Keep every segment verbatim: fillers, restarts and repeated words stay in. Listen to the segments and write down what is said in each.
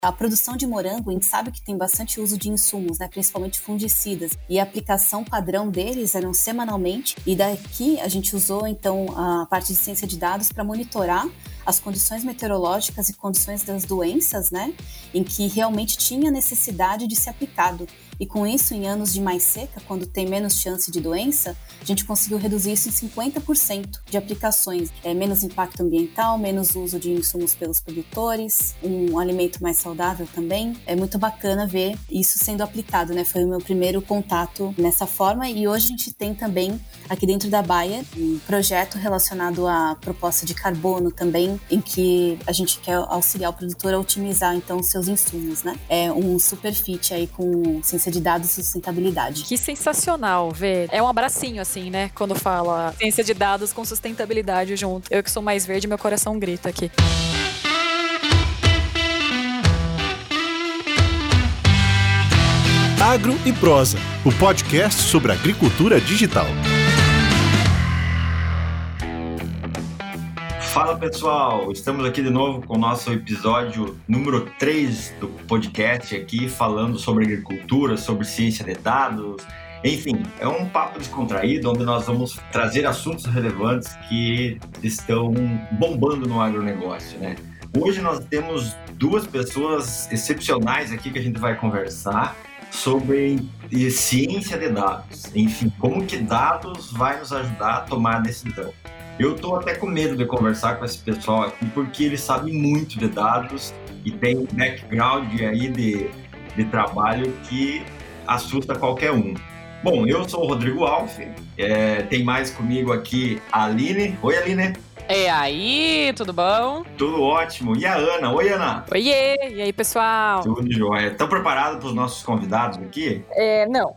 A produção de morango, a gente sabe que tem bastante uso de insumos, né, principalmente fungicidas, e a aplicação padrão deles eram semanalmente, e daqui a gente usou então a parte de ciência de dados para monitorar as condições meteorológicas e condições das doenças, né, em que realmente tinha necessidade de ser aplicado. E com isso, em anos de mais seca, quando tem menos chance de doença, a gente conseguiu reduzir isso em cinquenta por cento de aplicações. É, menos impacto ambiental, menos uso de insumos pelos produtores, um alimento mais saudável também. É muito bacana ver isso sendo aplicado, né? Foi o meu primeiro contato nessa forma. E hoje a gente tem também, aqui dentro da Bayer, um projeto relacionado à proposta de carbono também, em que a gente quer auxiliar o produtor a otimizar, então, os seus insumos, né? É um super fit aí com ciência de dados e sustentabilidade. Que sensacional ver. É um abracinho, assim, né? Quando fala ciência de dados com sustentabilidade junto. Eu que sou mais verde, meu coração grita aqui. Agro e Prosa, o podcast sobre agricultura digital. Fala pessoal, estamos aqui de novo com o nosso episódio número três do podcast aqui, falando sobre agricultura, sobre ciência de dados, enfim, é um papo descontraído onde nós vamos trazer assuntos relevantes que estão bombando no agronegócio, né? Hoje nós temos duas pessoas excepcionais aqui que a gente vai conversar sobre ciência de dados, enfim, como que dados vai nos ajudar a tomar a decisão. Eu estou até com medo de conversar com esse pessoal aqui, porque eles sabem muito de dados e tem um background aí de, de trabalho que assusta qualquer um. Bom, eu sou o Rodrigo Alf, é, tem mais comigo aqui a Aline. Oi, Aline. E aí, tudo bom? Tudo ótimo. E a Ana? Oi, Ana. Oiê, e aí, pessoal? Tudo jóia. Estão preparados para os nossos convidados aqui? É, não.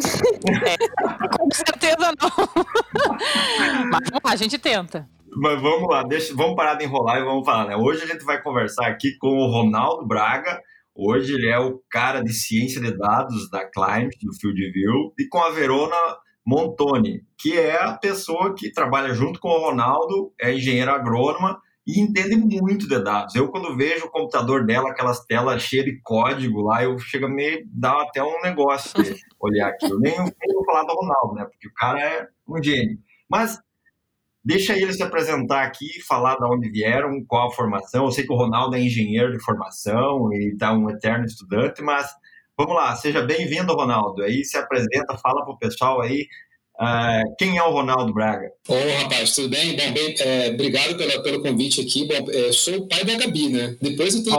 É, com certeza não. Mas vamos lá, a gente tenta. Mas vamos lá, deixa, vamos parar de enrolar e vamos falar, né? Hoje a gente vai conversar aqui com o Ronaldo Braga. Hoje ele é o cara de ciência de dados da Climate, do FieldView, e com a Verona Montoni, que é a pessoa que trabalha junto com o Ronaldo, é engenheira agrônoma e entende muito de dados. Eu, quando vejo o computador dela, aquelas telas cheias de código lá, eu chego a me dar até um negócio de olhar aqui. Eu nem, nem vou falar do Ronaldo, né? Porque o cara é um gênio. Mas deixa ele se apresentar aqui, falar de onde vieram, qual a formação. Eu sei que o Ronaldo é engenheiro de formação e está um eterno estudante, mas vamos lá, seja bem-vindo, Ronaldo. Aí se apresenta, fala para o pessoal aí uh, quem é o Ronaldo Braga. Ô, rapaz, tudo bem? Bom, bem é, obrigado pela, pelo convite aqui. Bom, eu sou o pai da Gabi, né? Depois eu tenho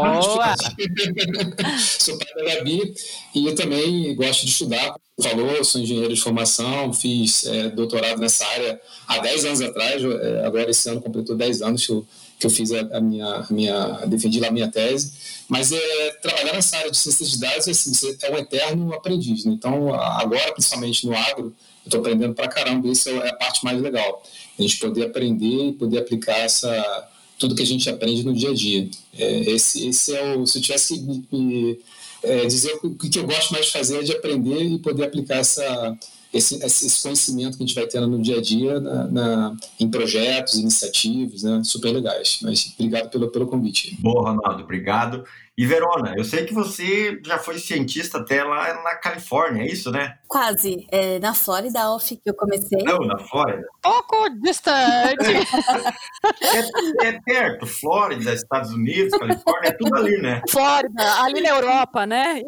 que Sou pai da Gabi e eu também gosto de estudar. Falou, sou engenheiro de formação, fiz é, doutorado nessa área há dez anos atrás, é, agora esse ano completou dez anos que eu, que eu fiz a, a, minha, a minha, defendi lá a minha tese, mas é, trabalhar nessa área de ciência de dados assim, você é um eterno aprendiz, né? Então agora, principalmente no agro, eu estou aprendendo pra caramba, isso é a parte mais legal, a gente poder aprender e poder aplicar essa, tudo que a gente aprende no dia a dia. É, esse, esse é o, se eu tivesse que me, É, dizer o que eu gosto mais de fazer é de aprender e poder aplicar essa, esse, esse conhecimento que a gente vai tendo no dia a dia na, na, em projetos, iniciativas, né, super legais. Mas obrigado pelo, pelo convite. Boa, Ronaldo, obrigado. E Verona, eu sei que você já foi cientista até lá na Califórnia, é isso, né? Quase. É na Flórida, Alf, que eu comecei. Não, na Flórida. Pouco distante. é, é perto, Flórida, Estados Unidos, Califórnia, é tudo ali, né? Flórida, ali na Europa, né?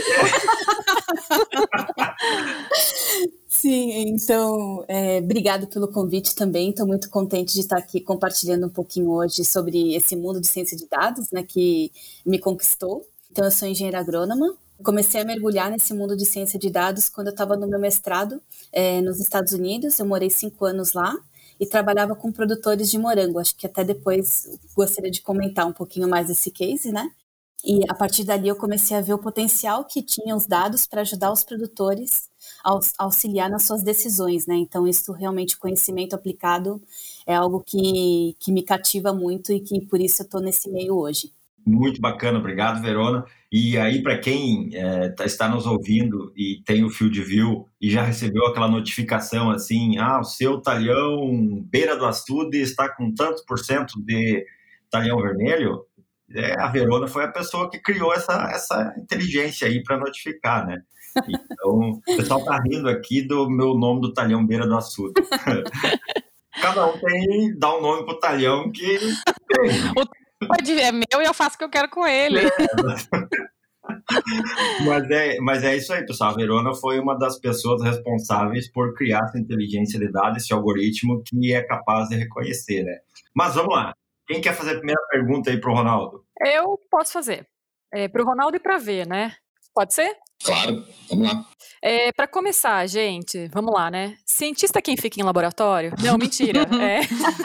Sim, então, é, obrigado pelo convite também. Estou muito contente de estar aqui compartilhando um pouquinho hoje sobre esse mundo de ciência de dados, né, que me conquistou. Então, eu sou engenheira agrônoma. Comecei a mergulhar nesse mundo de ciência de dados quando eu estava no meu mestrado é, nos Estados Unidos. Eu morei cinco anos lá e trabalhava com produtores de morango. Acho que até depois gostaria de comentar um pouquinho mais desse case, né? E a partir dali eu comecei a ver o potencial que tinham os dados para ajudar os produtores a auxiliar nas suas decisões, né? Então, isso realmente, conhecimento aplicado é algo que, que me cativa muito e que por isso eu estou nesse meio hoje. Muito bacana, obrigado, Verona. E aí, para quem é, está nos ouvindo e tem o FieldView e já recebeu aquela notificação assim, ah, o seu talhão beira do açude está com tantos por cento de talhão vermelho, é, a Verona foi a pessoa que criou essa, essa inteligência aí para notificar, né? Então, o pessoal tá rindo aqui do meu nome do talhão Beira do Açude. Cada um tem, dá um nome pro talhão que tem. O pode é meu e eu faço o que eu quero com ele. É, mas, é, mas é isso aí, pessoal. A Verona foi uma das pessoas responsáveis por criar essa inteligência de dados, esse algoritmo que é capaz de reconhecer, né? Mas vamos lá. Quem quer fazer a primeira pergunta aí pro Ronaldo? Eu posso fazer. É, pro Ronaldo e pra ver, né? Pode ser? Claro, vamos lá. É, para começar, gente, vamos lá, né? Cientista quem fica em laboratório? Não, mentira. É.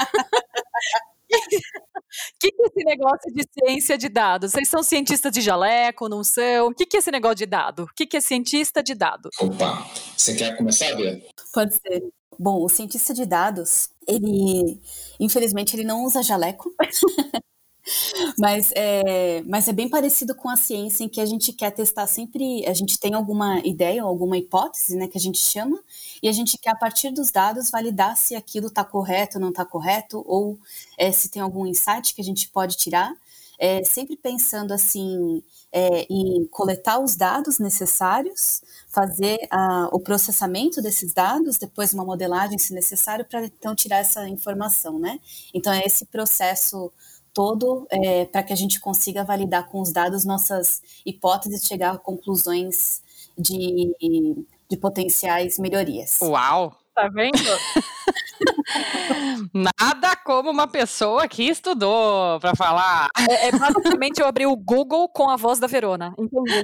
O que, que é esse negócio de ciência de dados? Vocês são cientistas de jaleco, não são? O que, que é esse negócio de dado? O que, que é cientista de dado? Opa, você quer começar, Bia? Pode ser. Bom, o cientista de dados, ele, infelizmente, ele não usa jaleco. Mas é, mas é bem parecido com a ciência, em que a gente quer testar sempre, a gente tem alguma ideia ou alguma hipótese, né, que a gente chama, e a gente quer, a partir dos dados, validar se aquilo está correto ou não está correto, ou é, se tem algum insight que a gente pode tirar, é, sempre pensando assim, é, em coletar os dados necessários, fazer a, o processamento desses dados, depois uma modelagem, se necessário, para então tirar essa informação, né? Então é esse processo todo é, para que a gente consiga validar com os dados nossas hipóteses e chegar a conclusões de, de potenciais melhorias. Uau! Tá vendo? Nada como uma pessoa que estudou para falar. É, é basicamente eu abri o Google com a voz da Verona. Entendi.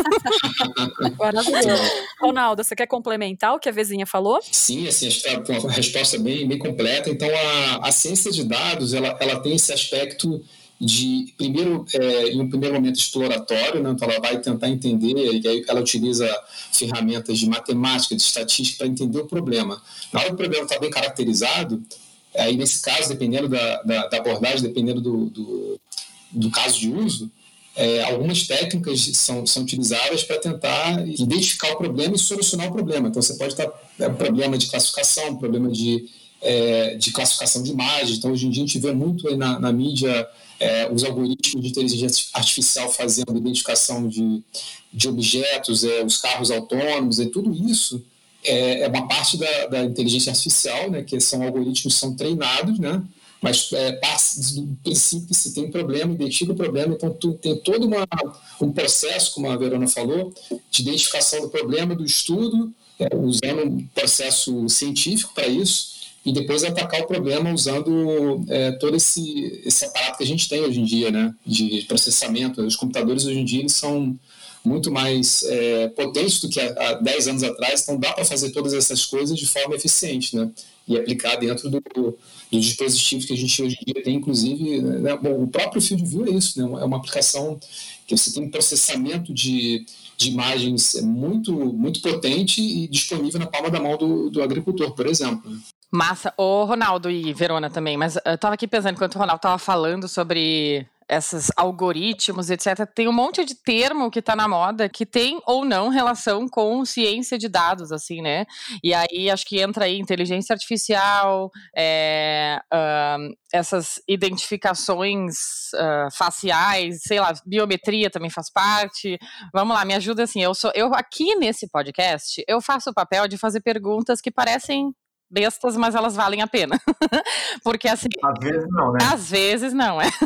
Maravilhoso. Ronaldo, você quer complementar o que a vizinha falou? Sim, assim, acho que é uma resposta bem, bem completa. Então, a, a ciência de dados, ela, ela tem esse aspecto de, primeiro, é, em um primeiro momento exploratório, né? Então ela vai tentar entender, e aí ela utiliza ferramentas de matemática, de estatística, para entender o problema. Na hora que o problema está bem caracterizado, aí nesse caso, dependendo da, da, da abordagem, dependendo do, do, do caso de uso, é, algumas técnicas são, são utilizadas para tentar identificar o problema e solucionar o problema. Então você pode estar é, um problema de classificação, um problema de, é, de classificação de imagens. Então hoje em dia a gente vê muito aí na, na mídia É, os algoritmos de inteligência artificial fazendo identificação de, de objetos, é, os carros autônomos, e tudo isso é, é uma parte da, da inteligência artificial, né, que são algoritmos que são treinados, né, mas é, parte do princípio que se tem um problema, identifica o problema, então tu, tem todo uma, um processo, como a Verona falou, de identificação do problema, do estudo, é, usando um processo científico para isso, e depois atacar o problema usando é, todo esse, esse aparato que a gente tem hoje em dia, né, de processamento. Os computadores hoje em dia eles são muito mais é, potentes do que há, há dez anos atrás, então dá para fazer todas essas coisas de forma eficiente, né, e aplicar dentro do, do dispositivo que a gente hoje em dia tem, inclusive, né, bom, o próprio FieldView é isso, né, é uma aplicação que você tem um processamento de, de imagens muito, muito potente e disponível na palma da mão do, do agricultor, por exemplo. Massa. Ô, Ronaldo e Verona também, mas eu tava aqui pensando, enquanto o Ronaldo tava falando sobre esses algoritmos, etcétera, tem um monte de termo que tá na moda que tem ou não relação com ciência de dados, assim, né? E aí acho que entra aí inteligência artificial, é, uh, essas identificações uh, faciais, sei lá, biometria também faz parte. Vamos lá, me ajuda assim, eu sou, eu aqui nesse podcast, eu faço o papel de fazer perguntas que parecem bestas, mas elas valem a pena. Porque assim... Às vezes não, né? Às vezes não, é.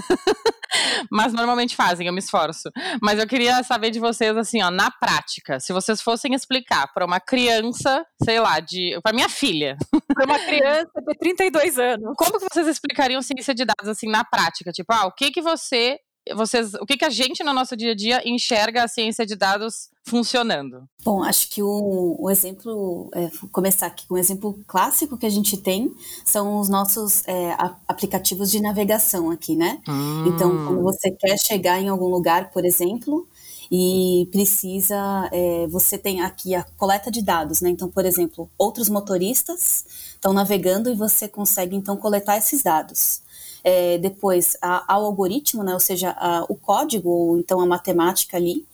Mas normalmente fazem, eu me esforço. Mas eu queria saber de vocês, assim, ó, na prática, se vocês fossem explicar para uma criança, sei lá, de... para minha filha. Para uma criança de trinta e dois anos. Como que vocês explicariam ciência de dados, assim, na prática? Tipo, ah, o que que você... Vocês, o que, que a gente no nosso dia a dia enxerga a ciência de dados funcionando? Bom, acho que o, o exemplo, é, vou começar aqui com um exemplo clássico que a gente tem, são os nossos é, a, aplicativos de navegação aqui, né? Hum. Então, quando você quer chegar em algum lugar, por exemplo, e precisa, é, você tem aqui a coleta de dados, né? Então, por exemplo, outros motoristas estão navegando e você consegue, então, coletar esses dados. É, depois a, ao algoritmo, né, ou seja, a, o código, ou então a matemática ali,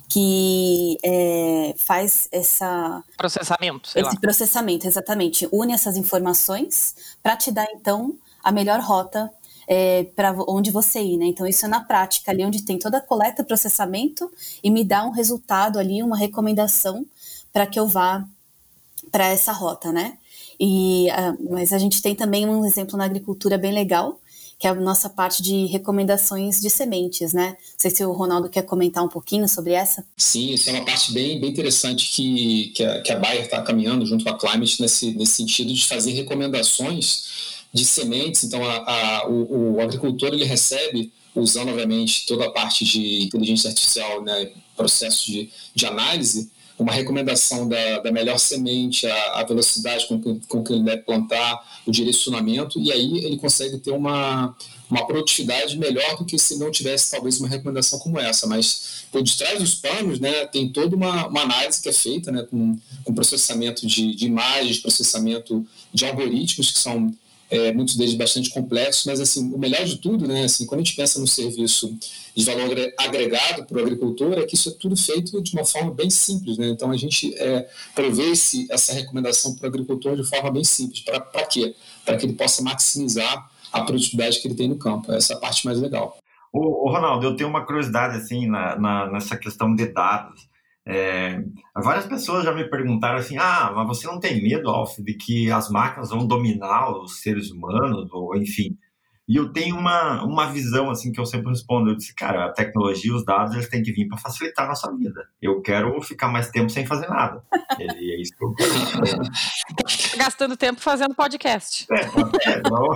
que é, faz essa... Processamento, sei esse lá. processamento, exatamente. Une essas informações para te dar, então, a melhor rota é, para onde você ir, né? Então isso é na prática, ali onde tem toda a coleta, processamento e me dá um resultado ali, uma recomendação para que eu vá para essa rota, né? E, uh, mas a gente tem também um exemplo na agricultura bem legal, que é a nossa parte de recomendações de sementes, né? Não sei se o Ronaldo quer comentar um pouquinho sobre essa. Sim, isso é uma parte bem, bem interessante que, que a, que a Bayer está caminhando junto com a Climate nesse, nesse sentido de fazer recomendações de sementes. Então, a, a, o, o agricultor ele recebe, usando, obviamente, toda a parte de inteligência artificial, né, processo de, de análise, uma recomendação da, da melhor semente, a, a velocidade com que, com que ele deve plantar, o direcionamento, e aí ele consegue ter uma, uma produtividade melhor do que se não tivesse talvez uma recomendação como essa. Mas por detrás dos panos, né, tem toda uma, uma análise que é feita, né, com, com processamento de, de imagens, processamento de algoritmos que são É, muitos deles bastante complexos, mas assim, o melhor de tudo, né, assim, quando a gente pensa no serviço de valor agregado para o agricultor, é que isso é tudo feito de uma forma bem simples, né? Então a gente é, provê esse, essa recomendação para o agricultor de forma bem simples. Para quê? Para que ele possa maximizar a produtividade que ele tem no campo. Essa é a parte mais legal. Ô, ô Ronaldo, eu tenho uma curiosidade assim, na, na, nessa questão de dados. É, várias pessoas já me perguntaram assim, ah, mas você não tem medo, Alf, de que as máquinas vão dominar os seres humanos, ou enfim. E eu tenho uma, uma visão assim que eu sempre respondo, eu disse, cara, a tecnologia e os dados, eles têm que vir para facilitar a nossa vida. Eu quero ficar mais tempo sem fazer nada. E é isso que eu quero. Gastando tempo fazendo podcast. É, é não...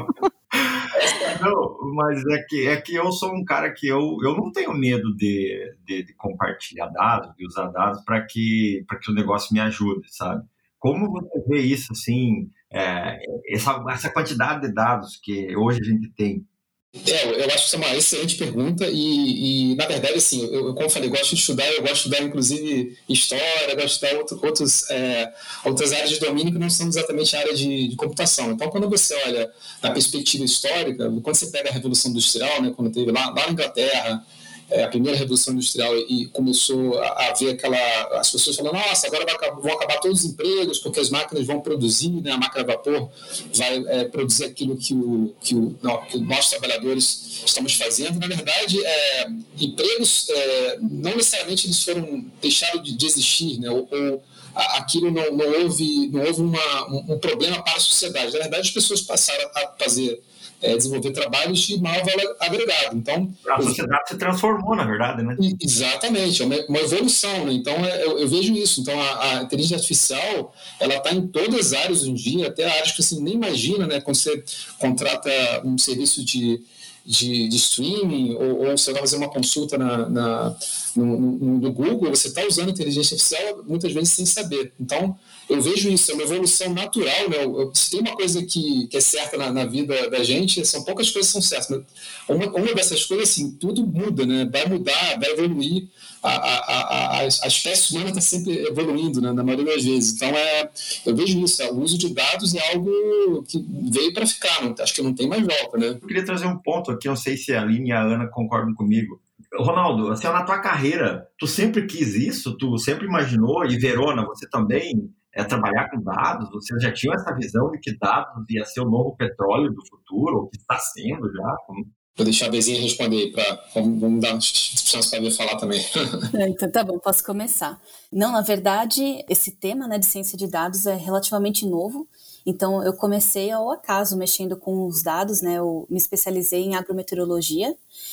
Não, mas é que, é que eu sou um cara que eu, eu não tenho medo de, de, de compartilhar dados, de usar dados para que, para que o negócio me ajude, sabe? Como você vê isso, assim, é, essa, essa quantidade de dados que hoje a gente tem? É, eu acho que isso é uma excelente pergunta e, e na verdade, assim, eu, como eu falei, eu gosto de estudar, eu gosto de estudar, inclusive, história, eu gosto de estudar outro, outros, é, outras áreas de domínio que não são exatamente a área de, de computação. Então, quando você olha na perspectiva histórica, quando você pega a Revolução Industrial, né, quando teve lá, lá na Inglaterra, é, a primeira Revolução Industrial e começou a, a ver aquela... As pessoas falando, nossa, agora vai, vão acabar todos os empregos porque as máquinas vão produzir, né, a máquina a vapor vai é, produzir aquilo que, o, que, o, não, que nós trabalhadores estamos fazendo. Na verdade, é, empregos é, não necessariamente eles foram deixaram de, de existir, né, ou, ou aquilo não, não houve, não houve uma, um, um problema para a sociedade. Na verdade, as pessoas passaram a fazer... É, desenvolver trabalhos de maior valor agregado. Então, a sociedade eu... se transformou, na verdade, né? Exatamente, é uma, uma evolução, né? Então, é, eu, eu vejo isso. Então, a, a inteligência artificial, ela está em todas as áreas hoje em dia, até áreas que você nem imagina, né? Quando você contrata um serviço de, de, de streaming ou, ou você vai fazer uma consulta na, na, no, no, no Google, você está usando inteligência artificial muitas vezes sem saber. Então, eu vejo isso, é uma evolução natural, né? Eu, se tem uma coisa que, que é certa na, na vida da gente, são poucas coisas que são certas. Mas uma, uma dessas coisas, assim, tudo muda, né? Vai mudar, vai evoluir. A, a, a, a, a espécie humana está sempre evoluindo, né? Na maioria das vezes. Então, é, eu vejo isso, é, o uso de dados é algo que veio para ficar, não, acho que não tem mais volta, né? Eu queria trazer um ponto aqui, não sei se a Aline e a Ana concordam comigo. Ronaldo, assim, na tua carreira, tu sempre quis isso? Tu sempre imaginou? E Verona, você também... É trabalhar com dados? Vocês já tinham essa visão de que dados ia ser o novo petróleo do futuro, ou que está sendo já? Vou deixar a Bezinha responder, pra, vamos, vamos dar chance para ver falar também. É, então tá bom, posso começar. Não, na verdade, esse tema, né, de ciência de dados é relativamente novo. Então, eu comecei ao acaso mexendo com os dados, né? Eu me especializei em agrometeorologia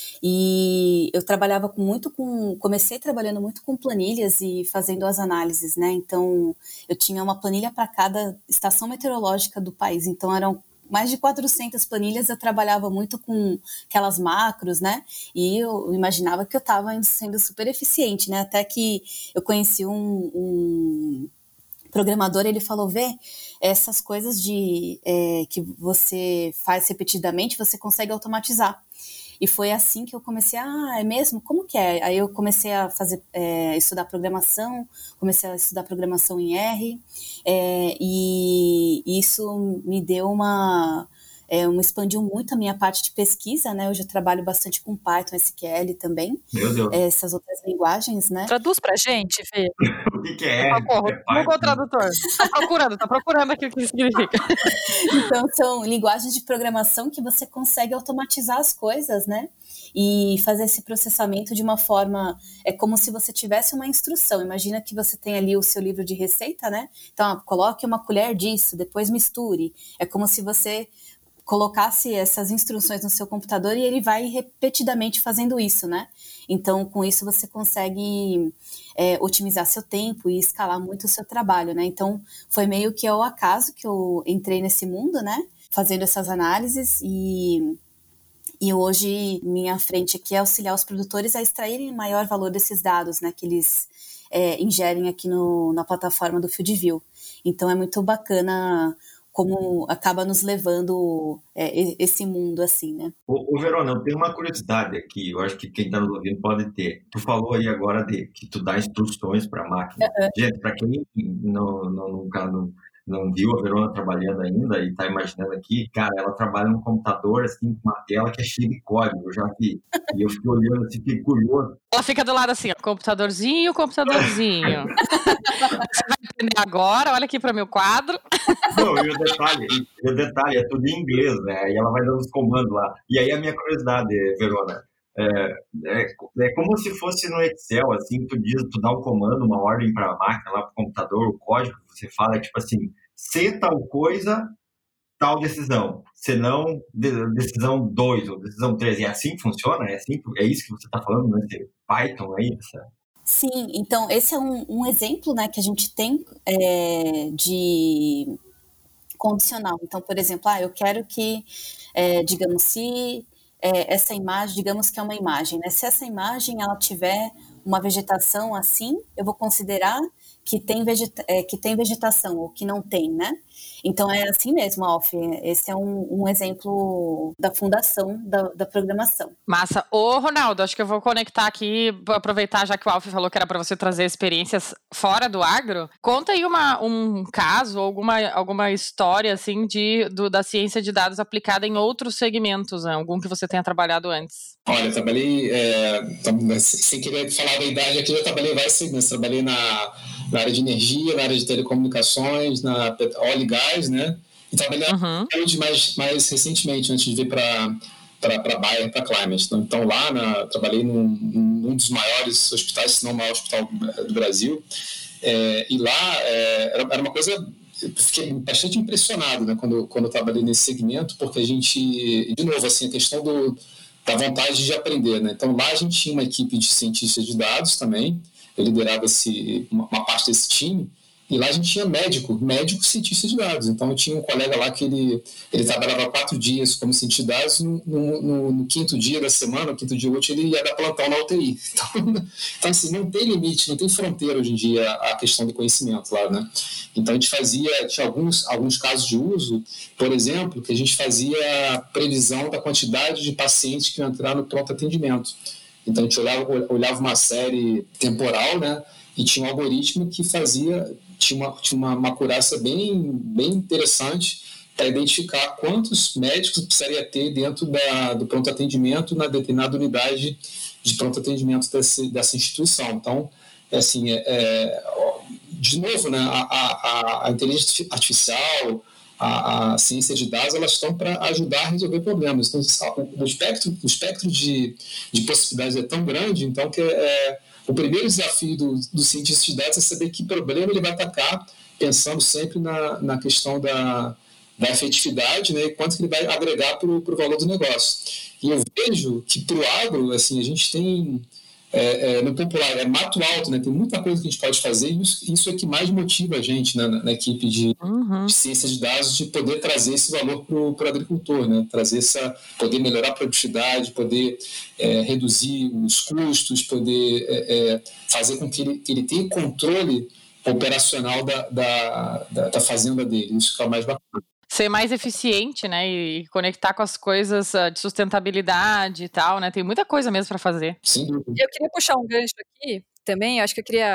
e eu trabalhava com muito com... Comecei trabalhando muito com planilhas e fazendo as análises, né? Então, eu tinha uma planilha para cada estação meteorológica do país. Então, eram mais de quatrocentas planilhas, eu trabalhava muito com aquelas macros, né? E eu imaginava que eu estava sendo super eficiente, né? Até que eu conheci um... um programador, ele falou, vê, essas coisas de, é, que você faz repetidamente, você consegue automatizar. E foi assim que eu comecei, ah, é mesmo? Como que é? Aí eu comecei a fazer, é, estudar programação, comecei a estudar programação em R, é, e isso me deu uma... é, um, expandiu muito a minha parte de pesquisa, né? Hoje eu trabalho bastante com Python, S Q L também. Meu Deus. É, essas outras linguagens, né? Traduz pra gente, Fê. O que, que é? Socorro, é Google Tradutor. Tá procurando, tá procurando aqui o que significa. Então, são linguagens de programação que você consegue automatizar as coisas, né? E fazer esse processamento de uma forma... É como se você tivesse uma instrução. Imagina que você tem ali o seu livro de receita, né? Então, ó, coloque uma colher disso, depois misture. É como se você colocasse essas instruções no seu computador e ele vai repetidamente fazendo isso, né? Então, com isso, você consegue é, otimizar seu tempo e escalar muito o seu trabalho, né? Então, foi meio que ao acaso que eu entrei nesse mundo, né? Fazendo essas análises e... E hoje, minha frente aqui é auxiliar os produtores a extraírem o maior valor desses dados, né, que eles é, ingerem aqui no, na plataforma do FieldView. Então, é muito bacana como acaba nos levando é, esse mundo assim, né? Ô, ô, Verona, eu tenho uma curiosidade aqui, eu acho que quem está nos ouvindo pode ter. Tu falou aí agora de que tu dá instruções para a máquina. Uhum. Gente, para quem não, não, nunca... Não, não viu a Verona trabalhando ainda e tá imaginando aqui, cara, ela trabalha num computador, assim, com uma tela que é cheia de código, eu já vi. E eu fiquei olhando assim, fiquei curioso. Ela fica do lado assim, ó, computadorzinho, computadorzinho. Você vai entender agora, olha aqui para o meu quadro. Não, e o detalhe, e o detalhe, é tudo em inglês, né? E ela vai dando os comandos lá. E aí a minha curiosidade, Verona, É, é, é como se fosse no Excel, assim, tu diz, tu dá um comando, uma ordem para a máquina, lá para o computador, o código que você fala é tipo assim, se tal coisa, tal decisão, se não, de, decisão dois ou decisão três, e é assim que funciona? É, assim, é isso que você está falando, né? Esse Python aí? Essa... Sim, então esse é um, um exemplo, né, que a gente tem é, de condicional. Então, por exemplo, ah, eu quero que, é, digamos, se... É, essa imagem, digamos que é uma imagem, né? Se essa imagem ela tiver uma vegetação assim, eu vou considerar que tem, vegeta- é, que tem vegetação ou que não tem, né? Então é assim mesmo, Alf. Esse é um, um exemplo da fundação da, da programação. Massa. Ô, Ronaldo, acho que eu vou conectar aqui, aproveitar já que o Alf falou que era para você trazer experiências fora do agro. Conta aí uma, um caso, alguma, alguma história assim de, do, da ciência de dados aplicada em outros segmentos, né? Algum que você tenha trabalhado antes. Olha, eu trabalhei, é, sem querer falar da idade aqui, eu trabalhei em vários segmentos. Trabalhei na, na área de energia, na área de telecomunicações, na óleo e gás, né? E trabalhei uhum. mais, mais recentemente, antes de vir para para Bayer, para Climate. Então, então lá na, trabalhei num, num dos maiores hospitais, se não o maior hospital do Brasil. É, e lá é, era, era uma coisa... Eu fiquei bastante impressionado, né, quando, quando eu trabalhei nesse segmento, porque a gente, de novo, assim, a questão do, da vontade de aprender, né? Então lá a gente tinha uma equipe de cientistas de dados também, eu liderava esse, uma, uma parte desse time, e lá a gente tinha médico, médico cientista de dados. Então eu tinha um colega lá que ele, ele trabalhava quatro dias como cientista de dados, no, no, no quinto dia da semana, no quinto dia útil, ele ia dar plantão na U T I. Então, então assim, não tem limite, não tem fronteira hoje em dia a questão do conhecimento lá, né? Então a gente fazia, tinha alguns, alguns casos de uso, por exemplo, que a gente fazia previsão da quantidade de pacientes que iam entrar no pronto atendimento. Então a gente olhava, olhava uma série temporal, né? E tinha um algoritmo que fazia, tinha uma, tinha uma, uma acurácia bem, bem interessante para identificar quantos médicos precisaria ter dentro da, do pronto atendimento na determinada unidade de pronto atendimento desse, dessa instituição. Então, é assim, é, é, de novo, né, a, a, a inteligência artificial, a, a ciência de dados, elas estão para ajudar a resolver problemas. Então, o espectro, o espectro de, de possibilidades é tão grande, então que é, o primeiro desafio do, do cientista de dados é saber que problema ele vai atacar, pensando sempre na, na questão da, da efetividade, né, e quanto que ele vai agregar para o valor do negócio. E eu vejo que para o agro, assim, a gente tem... É, é, no popular, é mato alto, né? Tem muita coisa que a gente pode fazer e isso, isso é que mais motiva a gente, né, na, na equipe de, uhum. de ciência de dados, de poder trazer esse valor para o agricultor, né? Trazer essa, poder melhorar a produtividade, poder é, reduzir os custos, poder é, é, fazer com que ele, que ele tenha controle operacional da, da, da, da fazenda dele. Isso que é o mais bacana. Ser mais eficiente, né, e conectar com as coisas de sustentabilidade e tal, né, tem muita coisa mesmo para fazer. Sim. Eu queria puxar um gancho aqui também, eu acho que eu queria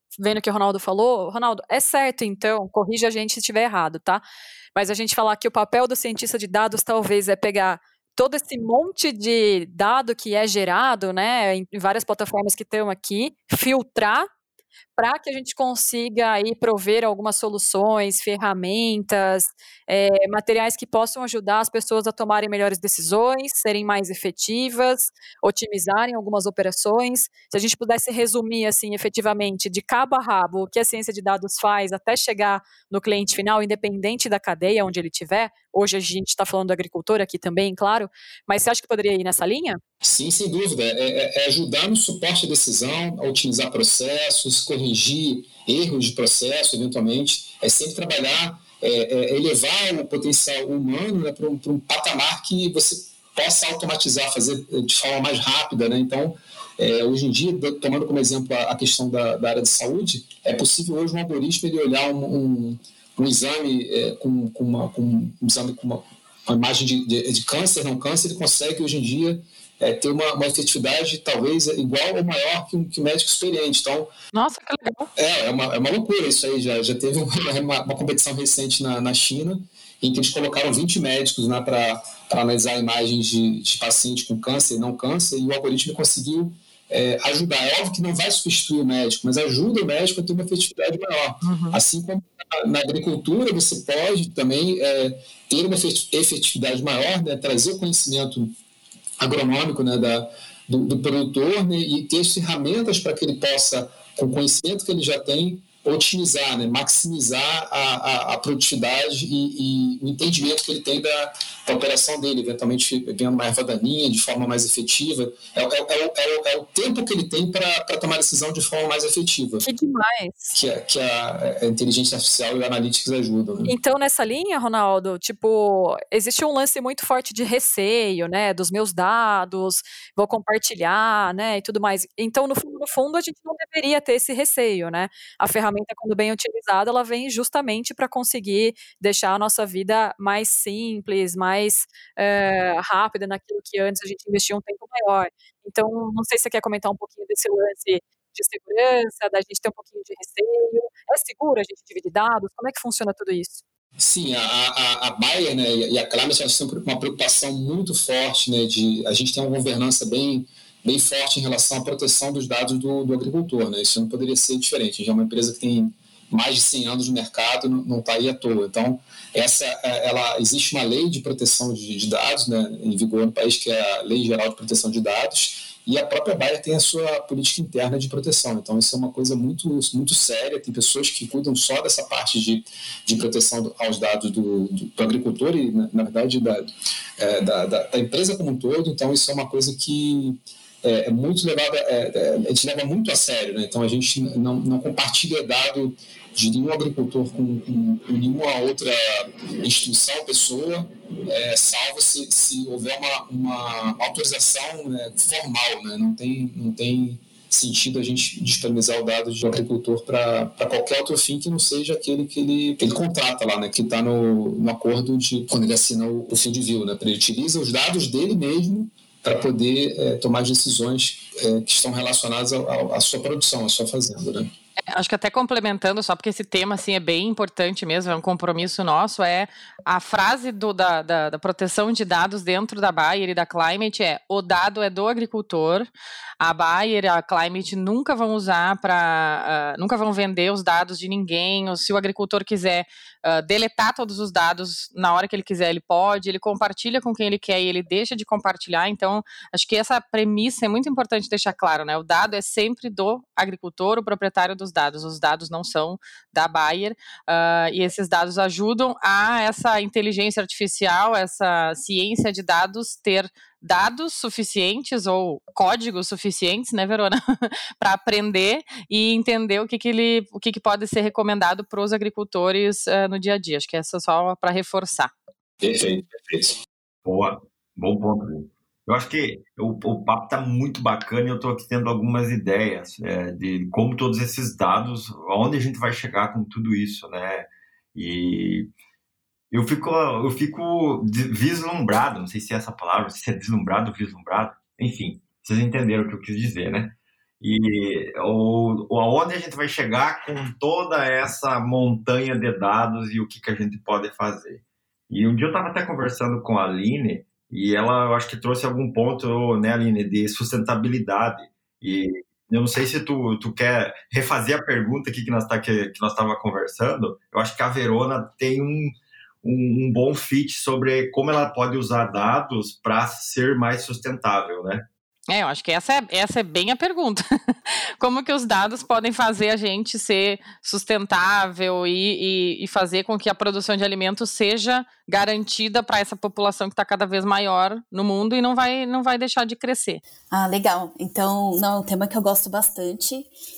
vendo que o Ronaldo falou, Ronaldo, é certo então, corrija a gente se estiver errado, tá? Mas a gente falar que o papel do cientista de dados talvez é pegar todo esse monte de dado que é gerado, né, em várias plataformas que estão aqui, filtrar para que a gente consiga aí prover algumas soluções, ferramentas, é, materiais que possam ajudar as pessoas a tomarem melhores decisões, serem mais efetivas, otimizarem algumas operações. Se a gente pudesse resumir, assim, efetivamente, de cabo a rabo, o que a ciência de dados faz até chegar no cliente final, independente da cadeia onde ele estiver, hoje a gente está falando do agricultor aqui também, claro, mas você acha que poderia ir nessa linha? Sim, sem dúvida. É, é ajudar no suporte à decisão, a otimizar processos, corrigir erros de processo, eventualmente. É sempre trabalhar, é, é elevar o potencial humano, né, para um, para um patamar que você possa automatizar, fazer de forma mais rápida, né? Então, é, hoje em dia, tomando como exemplo a, a questão da, da área de saúde, é possível hoje um algoritmo ele olhar um, um, um exame é, com, com, uma, com um exame com uma, uma imagem de, de, de câncer, não câncer, ele consegue hoje em dia É, ter uma, uma efetividade talvez igual ou maior que um, que um médico experiente. Então, nossa, que legal. É, é uma, é uma loucura isso aí. Já, já teve uma, uma competição recente na, na China, em que eles colocaram vinte médicos, né, para analisar imagens de, de pacientes com câncer e não câncer, e o algoritmo conseguiu é, ajudar. É óbvio que não vai substituir o médico, mas ajuda o médico a ter uma efetividade maior. Uhum. Assim como na, na agricultura, você pode também é, ter uma efetividade maior, né, trazer o conhecimento agronômico, né, da, do, do produtor, né, e ter as ferramentas para que ele possa, com o conhecimento que ele já tem, otimizar, né, maximizar a, a, a produtividade e, e o entendimento que ele tem da, da operação dele, eventualmente vendo uma erva daninha de forma mais efetiva. É, é, é, é, é o tempo que ele tem para tomar decisão de forma mais efetiva. Que demais! Que, a, que a, a inteligência artificial e o analytics ajudam. Né? Então, nessa linha, Ronaldo, tipo, existe um lance muito forte de receio, né, dos meus dados, vou compartilhar, né, e tudo mais. Então, no fundo, no fundo, a gente não deveria ter esse receio, né? A ferramenta ferramenta, quando bem utilizada, ela vem justamente para conseguir deixar a nossa vida mais simples, mais é, rápida naquilo que antes a gente investia um tempo maior. Então, não sei se você quer comentar um pouquinho desse lance de segurança, da gente ter um pouquinho de receio. É seguro a gente dividir dados? Como é que funciona tudo isso? Sim, a, a, a Bayer, né, e a Climate elas têm uma preocupação muito forte, né, de a gente tem uma governança bem bem forte em relação à proteção dos dados do, do agricultor, né? Isso não poderia ser diferente. A gente é uma empresa que tem mais de cem anos no mercado, não está aí à toa. Então, essa, ela, existe uma lei de proteção de, de dados, né, em vigor no país, que é a Lei Geral de Proteção de Dados, e a própria Bayer tem a sua política interna de proteção. Então, isso é uma coisa muito, muito séria. Tem pessoas que cuidam só dessa parte de, de proteção aos dados do, do, do agricultor e, na, na verdade, da, é, da, da, da empresa como um todo. Então, isso é uma coisa que É, é muito levado, é, é, a gente leva muito a sério, né? Então a gente não, não compartilha dado de nenhum agricultor com, com, com nenhuma outra instituição, pessoa, é, salvo se, se houver uma, uma autorização, né, formal, né? Não tem, não tem sentido a gente disponibilizar o dado do agricultor para qualquer outro fim que não seja aquele que ele, que ele contrata lá, né? Que está no, no acordo de quando ele assina o, o fim de view, né? Ele utiliza os dados dele mesmo para poder é, tomar decisões é, que estão relacionadas à sua produção, à sua fazenda, né? É, acho que até complementando, só porque esse tema assim, é bem importante mesmo, é um compromisso nosso, é a frase do, da, da, da proteção de dados dentro da Bayer e da Climate é: o dado é do agricultor, a Bayer e a Climate nunca vão usar para, uh, nunca vão vender os dados de ninguém, ou se o agricultor quiser uh, deletar todos os dados na hora que ele quiser, ele pode, ele compartilha com quem ele quer e ele deixa de compartilhar. Então, acho que essa premissa é muito importante deixar claro, né? O dado é sempre do agricultor, o proprietário dos dados, os dados não são da Bayer, uh, e esses dados ajudam a essa inteligência artificial, essa ciência de dados ter dados suficientes ou códigos suficientes, né, Verona, para aprender e entender o que, que, ele, o que, que pode ser recomendado para os agricultores uh, no dia a dia. Acho que essa é só para reforçar. Perfeito, perfeito. Boa, bom ponto. Eu acho que o, o papo está muito bacana e eu estou aqui tendo algumas ideias é, de como todos esses dados, aonde a gente vai chegar com tudo isso, né? E eu fico, eu fico vislumbrado, não sei se é essa palavra, se é deslumbrado ou vislumbrado, enfim, vocês entenderam o que eu quis dizer, né? E ou, ou aonde a gente vai chegar com toda essa montanha de dados e o que, que a gente pode fazer. E um dia eu estava até conversando com a Aline, e ela, eu acho que trouxe algum ponto, né, Aline, de sustentabilidade. E eu não sei se tu, tu quer refazer a pergunta aqui que nós tá, que, que nós estávamos conversando. Eu acho que a Verona tem um, um, um bom fit sobre como ela pode usar dados para ser mais sustentável, né? É, eu acho que essa é, essa é bem a pergunta. Como que os dados podem fazer a gente ser sustentável e, e, e fazer com que a produção de alimentos seja garantida para essa população que está cada vez maior no mundo e não vai, não vai deixar de crescer. Ah, legal. Então, não, é um tema que eu gosto bastante.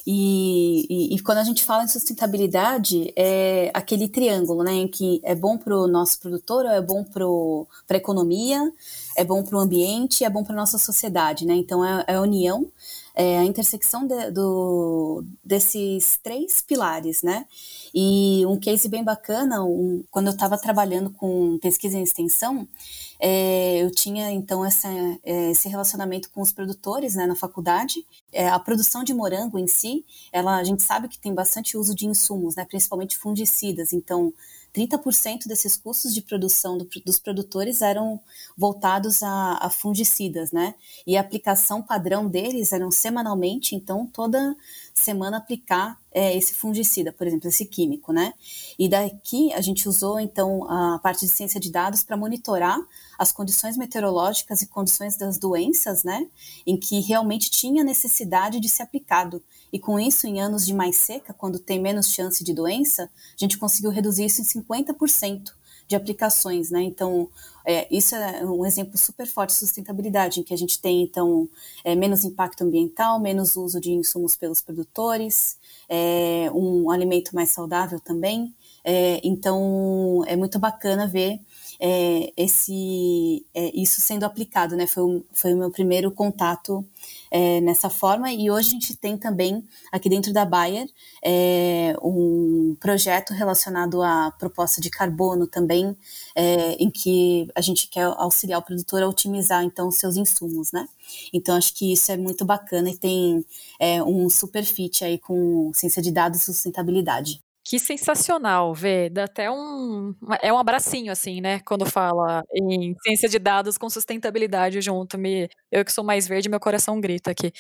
E, e, e quando a gente fala em sustentabilidade, é aquele triângulo, né, em que é bom para o nosso produtor, é bom para a economia, é bom para o ambiente, é bom para a nossa sociedade, né? Então, é, é a união, é a intersecção de, do, desses três pilares, né? E um case bem bacana, um, quando eu estava trabalhando com pesquisa em extensão, é, eu tinha, então, essa, é, esse relacionamento com os produtores, né, na faculdade. É, a produção de morango em si, ela, a gente sabe que tem bastante uso de insumos, né, principalmente fungicidas. Então, trinta por cento desses custos de produção do, dos produtores eram voltados a, a fungicidas, né? E a aplicação padrão deles eram semanalmente, então toda semana aplicar é, esse fungicida, por exemplo, esse químico, né? E daqui a gente usou, então, a parte de ciência de dados para monitorar as condições meteorológicas e condições das doenças, né? Em que realmente tinha necessidade de ser aplicado. E com isso, em anos de mais seca, quando tem menos chance de doença, a gente conseguiu reduzir isso em cinquenta por cento de aplicações, né? Então, é, isso é um exemplo super forte de sustentabilidade, em que a gente tem, então, é, menos impacto ambiental, menos uso de insumos pelos produtores, é, um alimento mais saudável também. É, então, é muito bacana ver é, esse, é, isso sendo aplicado, né? Foi, um, foi o meu primeiro contato é, nessa forma, e hoje a gente tem também, aqui dentro da Bayer, é, um projeto relacionado à proposta de carbono também, é, em que a gente quer auxiliar o produtor a otimizar, então, os seus insumos, né? Então, acho que isso é muito bacana e tem é, um super fit aí com ciência de dados e sustentabilidade. Que sensacional, Vê, dá até um, é um abracinho, assim, né, quando fala em ciência de dados com sustentabilidade junto, me, eu que sou mais verde, meu coração grita aqui.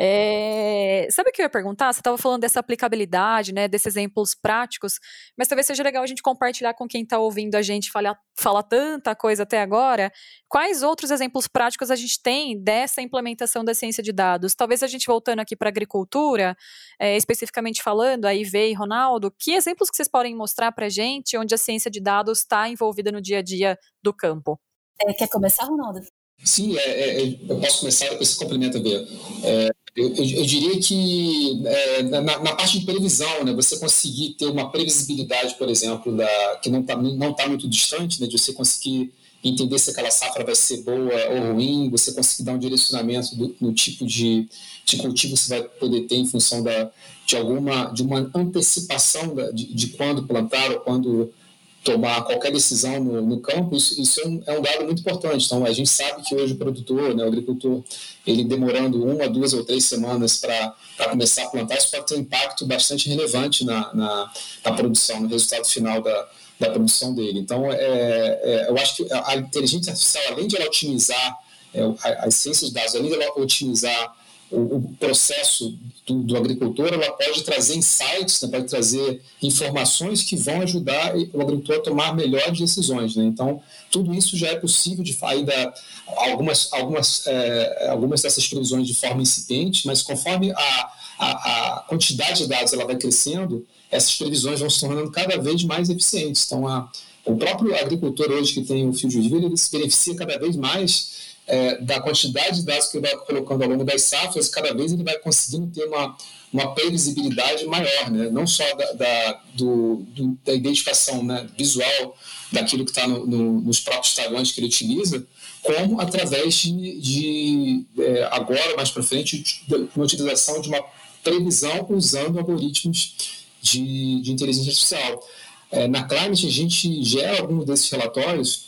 É, sabe o que eu ia perguntar? Você estava falando dessa aplicabilidade, né, desses exemplos práticos, mas talvez seja legal a gente compartilhar com quem está ouvindo a gente falar, falar tanta coisa até agora, quais outros exemplos práticos a gente tem dessa implementação da ciência de dados? Talvez a gente voltando aqui para a agricultura, é, especificamente falando, aí Vê e Ronaldo, que exemplos que vocês podem mostrar para a gente onde a ciência de dados está envolvida no dia a dia do campo? É, quer começar, Ronaldo? Sim, é, é, eu posso começar, depois você complementa, Bia. É, eu, eu, eu diria que é, na, na parte de previsão, né, você conseguir ter uma previsibilidade, por exemplo, da, que não está não tá muito distante, né, de você conseguir entender se aquela safra vai ser boa ou ruim, você conseguir dar um direcionamento do, no tipo de, de cultivo que você vai poder ter em função da, de, alguma, de uma antecipação da, de, de quando plantar ou quando tomar qualquer decisão no, no campo, isso, isso é, um, é um dado muito importante. Então, a gente sabe que hoje o produtor, né, o agricultor, ele demorando uma, duas ou três semanas para começar a plantar, isso pode ter um impacto bastante relevante na, na, na produção, no resultado final da, da produção dele. Então, é, é, eu acho que a inteligência artificial, além de ela otimizar é, as ciências de dados, além de ela otimizar o, o processo do, do agricultor, ela pode trazer insights, né, pode trazer informações que vão ajudar o agricultor a tomar melhores decisões, né? Então, tudo isso já é possível de ainda algumas, algumas, é, algumas dessas previsões de forma incipiente, mas conforme a, a, a quantidade de dados ela vai crescendo, essas previsões vão se tornando cada vez mais eficientes. Então, a, o próprio agricultor hoje que tem o fio de ouvido, ele se beneficia cada vez mais é, da quantidade de dados que ele vai colocando ao longo das safras, cada vez ele vai conseguindo ter uma, uma previsibilidade maior, né? Não só da, da, do, do, da identificação, né, visual daquilo que está no, no, nos próprios talhões que ele utiliza, como através de, de é, agora, mais para frente, de uma utilização de uma previsão usando algoritmos de, de inteligência artificial. É, na Climate, a gente gera alguns desses relatórios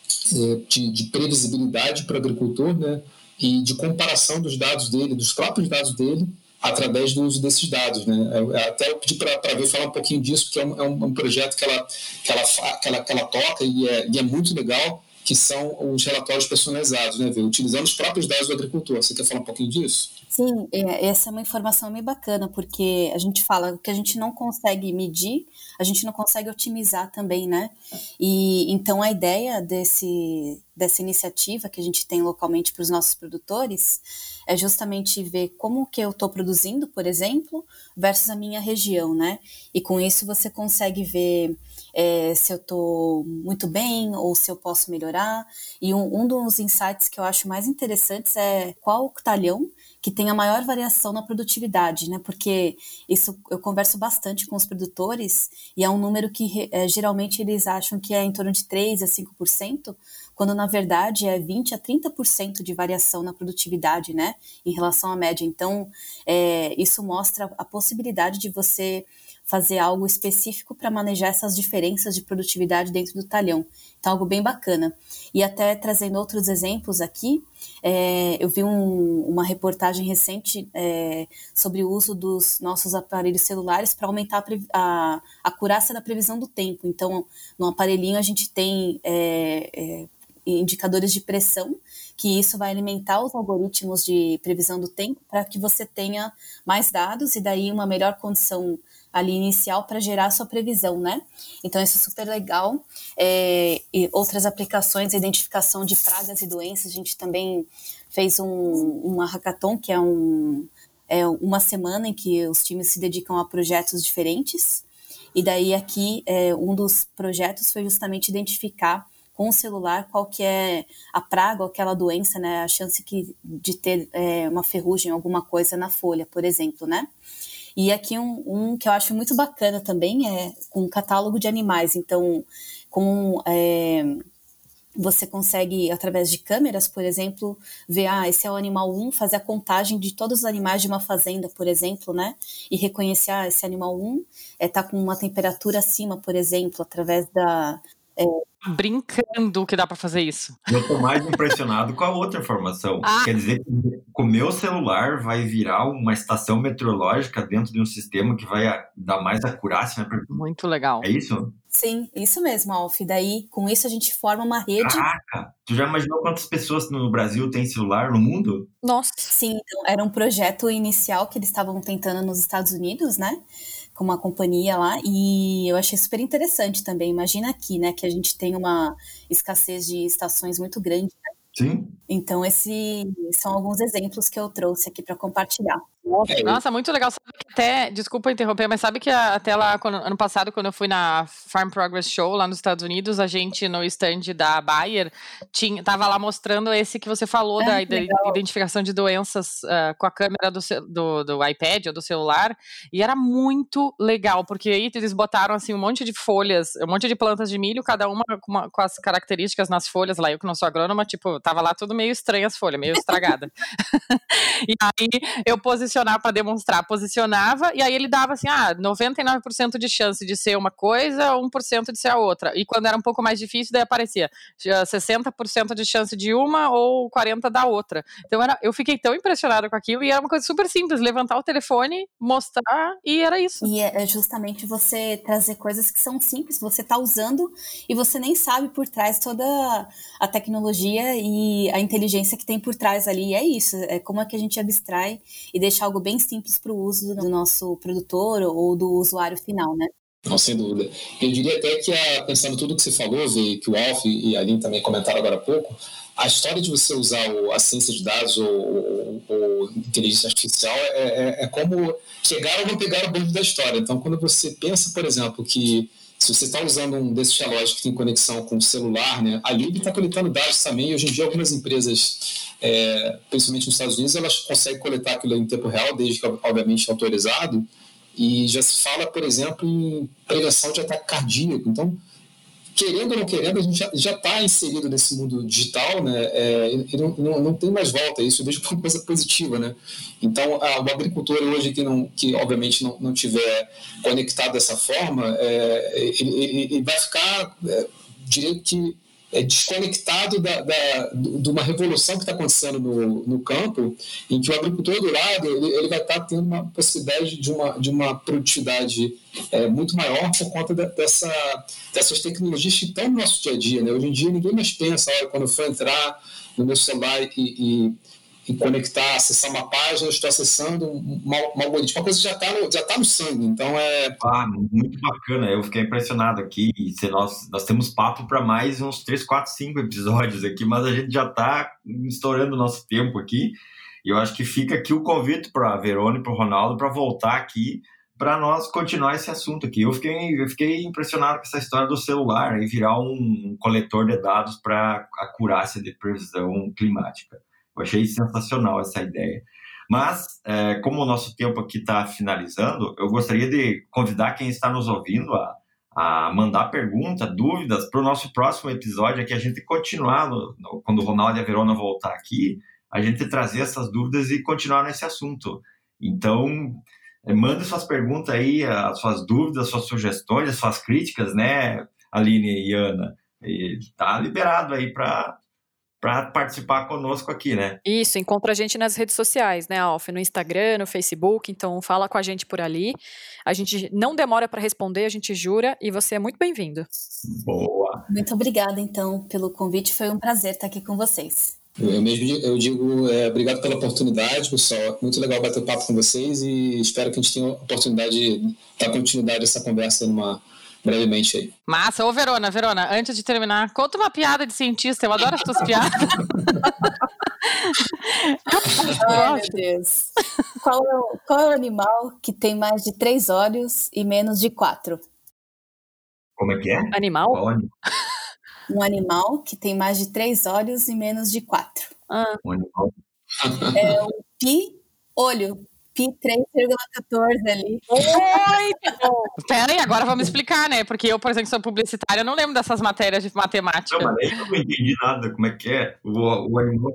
é, de, de previsibilidade para o agricultor, né, e de comparação dos dados dele, dos próprios dados dele, através do uso desses dados, né? Eu, até eu pedi para a Vê falar um pouquinho disso, porque é um, é um projeto que ela, que ela, que ela, que ela toca e é, e é muito legal, que são os relatórios personalizados, né, Vê? Utilizando os próprios dados do agricultor. Você quer falar um pouquinho disso? Sim, essa é uma informação bem bacana, porque a gente fala que a gente não consegue medir, a gente não consegue otimizar também, né? E então a ideia desse, dessa iniciativa que a gente tem localmente para os nossos produtores é justamente ver como que eu estou produzindo, por exemplo, versus a minha região, né? E com isso você consegue ver é, se eu estou muito bem ou se eu posso melhorar. E um, um dos insights que eu acho mais interessantes é qual talhão que tem a maior variação na produtividade, né? Porque isso eu converso bastante com os produtores e é um número que é, geralmente eles acham que é em torno de três a cinco por cento, quando na verdade é vinte a trinta por cento de variação na produtividade, né? Em relação à média. Então, é, isso mostra a possibilidade de você fazer algo específico para manejar essas diferenças de produtividade dentro do talhão. Então, algo bem bacana. E até trazendo outros exemplos aqui, é, eu vi um, uma reportagem recente é, sobre o uso dos nossos aparelhos celulares para aumentar a, a, a acurácia da previsão do tempo. Então, no aparelhinho a gente tem é, é, indicadores de pressão, que isso vai alimentar os algoritmos de previsão do tempo para que você tenha mais dados e daí uma melhor condição ali inicial para gerar a sua previsão, né? Então isso é super legal. É, e outras aplicações, a identificação de pragas e doenças, a gente também fez um, uma hackathon, que é, um, é uma semana em que os times se dedicam a projetos diferentes, e daí aqui é, um dos projetos foi justamente identificar com o celular qual que é a praga ou aquela doença, né? A chance que, de ter é, uma ferrugem, alguma coisa na folha, por exemplo, né? E aqui um, um que eu acho muito bacana também é com um catálogo de animais. Então, com, é, você consegue, através de câmeras, por exemplo, ver, ah, esse é o animal um, fazer a contagem de todos os animais de uma fazenda, por exemplo, né? E reconhecer, ah, esse animal um está é, com uma temperatura acima, por exemplo, através da... É, brincando que dá para fazer isso. Eu estou mais impressionado com a outra informação. Ah. Quer dizer que o meu celular vai virar uma estação meteorológica dentro de um sistema que vai dar mais acurácia. Né? Muito legal. É isso? Sim, isso mesmo, Alf. Daí, com isso, a gente forma uma rede... Caraca! Tu já imaginou quantas pessoas no Brasil têm celular no mundo? Nossa! Sim, então, era um projeto inicial que eles estavam tentando nos Estados Unidos, né? Com uma companhia lá, e eu achei super interessante também. Imagina aqui, né, que a gente tem uma escassez de estações muito grande, né? Sim. Então, esses são alguns exemplos que eu trouxe aqui para compartilhar. Nossa, muito legal. Sabe que até, desculpa interromper, mas sabe que até lá, quando, ano passado, quando eu fui na Farm Progress Show, lá nos Estados Unidos, a gente, no stand da Bayer, tinha, tava lá mostrando esse que você falou, é, da legal. identificação de doenças uh, com a câmera do, do, do iPad ou do celular, e era muito legal, porque aí eles botaram, assim, um monte de folhas, um monte de plantas de milho, cada uma com, uma, com as características nas folhas, lá eu que não sou agrônoma, tipo, tava lá tudo meio estranho as folhas, meio estragada. E aí, eu posicionava para demonstrar, posicionava, e aí ele dava assim, ah, noventa e nove por cento de chance de ser uma coisa, um por cento de ser a outra. E quando era um pouco mais difícil, daí aparecia sessenta por cento de chance de uma ou quarenta por cento da outra. Então era, eu fiquei tão impressionada com aquilo, e era uma coisa super simples, levantar o telefone, mostrar, e era isso. E é justamente você trazer coisas que são simples, você tá usando, e você nem sabe por trás toda a tecnologia e a inteligência que tem por trás ali, e é isso, é como é que a gente abstrai e deixa algo bem simples para o uso do nosso produtor ou do usuário final, né? Não, sem dúvida. Eu diria até que, a, pensando tudo que você falou, Vê, que o Alf e a Aline também comentaram agora há pouco, a história de você usar o, a ciência de dados ou, ou, ou inteligência artificial é, é, é como chegar ou não pegar o bonde da história. Então, quando você pensa, por exemplo, que se você está usando um desses relógios que tem conexão com o celular, né, a Lib está coletando dados também, e hoje em dia algumas empresas, é, principalmente nos Estados Unidos, elas conseguem coletar aquilo em tempo real, desde que, obviamente, é autorizado, e já se fala, por exemplo, em prevenção de ataque cardíaco. Então, querendo ou não querendo, a gente já está inserido nesse mundo digital, né? É, e não, não, não tem mais volta, isso eu vejo como uma coisa positiva, né? Então, a, o agricultor hoje que, não, que obviamente não, não tiver conectado dessa forma, é, ele, ele, ele vai ficar, é, diria que, é, desconectado da, da, de uma revolução que está acontecendo no, no campo, em que o agricultor rural ele, ele vai estar tá tendo uma possibilidade de uma, de uma produtividade é, muito maior por conta de, dessa, dessas tecnologias que estão no nosso dia a dia. Né? Hoje em dia ninguém mais pensa, olha, quando eu for entrar no meu celular e, e, e conectar, acessar uma página, eu estou acessando uma, uma algoritmo, uma coisa que já está no, já tá no sangue. Então é... Ah, muito bacana, eu fiquei impressionado aqui. Se nós, nós temos papo para mais uns três, quatro, cinco episódios aqui, mas a gente já está estourando o nosso tempo aqui. E eu acho que fica aqui o convite para a Verona e para o Ronaldo para voltar aqui para nós continuar esse assunto aqui. Eu fiquei, eu fiquei impressionado com essa história do celular e virar um, um coletor de dados para a acurácia de previsão climática. Eu achei sensacional essa ideia. Mas, é, como o nosso tempo aqui está finalizando, eu gostaria de convidar quem está nos ouvindo a, a mandar perguntas, dúvidas para o nosso próximo episódio, aqui a gente continuar, no, no, quando o Ronaldo e a Verona voltar aqui, a gente trazer essas dúvidas e continuar nesse assunto. Então, é, mande suas perguntas aí, as suas dúvidas, suas sugestões, as suas críticas, né, Aline e Ana? Está liberado aí para... para participar conosco aqui, né? Isso, encontra a gente nas redes sociais, né, Alf? No Instagram, no Facebook, então fala com a gente por ali. A gente não demora para responder, a gente jura, e você é muito bem-vindo. Boa! Muito obrigada, então, pelo convite, foi um prazer estar aqui com vocês. Eu mesmo eu digo é, obrigado pela oportunidade, pessoal. Muito legal bater papo com vocês e espero que a gente tenha a oportunidade de dar continuidade a essa conversa numa... brevemente aí. Massa. Ô, Verona, Verona, antes de terminar, conta uma piada de cientista. Eu adoro as tuas piadas. Ai, meu Deus. Qual é, o, qual é o animal que tem mais de três olhos e menos de quatro? Como é que é? Animal? Qual animal? Um animal que tem mais de três olhos e menos de quatro. Ah. Um animal. É o pi-olho. Pi três vírgula quatorze ali. Oi! Pera aí, agora vamos explicar, né? Porque eu, por exemplo, sou publicitária, eu não lembro dessas matérias de matemática. Não, mas aí eu não entendi nada. Como é que é? O, o animal...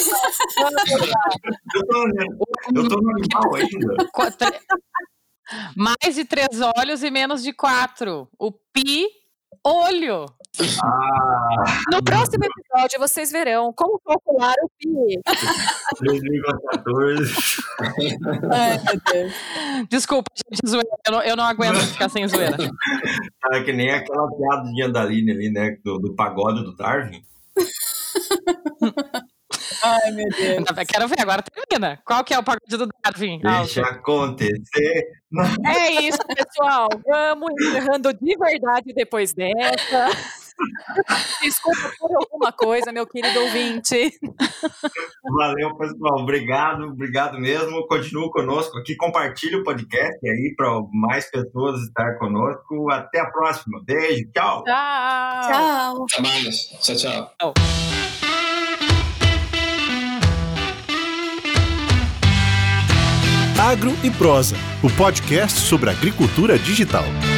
eu, tô, eu tô no animal ainda. Quatro... Mais de três olhos e menos de quatro. O pi-olho. Ah, no próximo episódio vocês verão como calcular o pi. três vírgula quatorze. Ai, meu Deus. Desculpa, gente, zoeira. Eu não, eu não aguento ficar sem zoeira. É que nem aquela piada de Andaline ali, né? Do, do pagode do Darwin. Ai, meu Deus. Quero ver, agora termina. Qual que é o pagode do Darwin? Deixa acontecer. É isso, pessoal. Vamos encerrando de verdade depois dessa. Desculpa por alguma coisa, meu querido ouvinte. Valeu, pessoal. Obrigado, obrigado mesmo. Continue conosco aqui. Compartilhe o podcast aí para mais pessoas estar conosco. Até a próxima. Beijo. Tchau. Tchau. Tchau. Até mais. Tchau, tchau. Tchau. Agro e Prosa, o podcast sobre agricultura digital.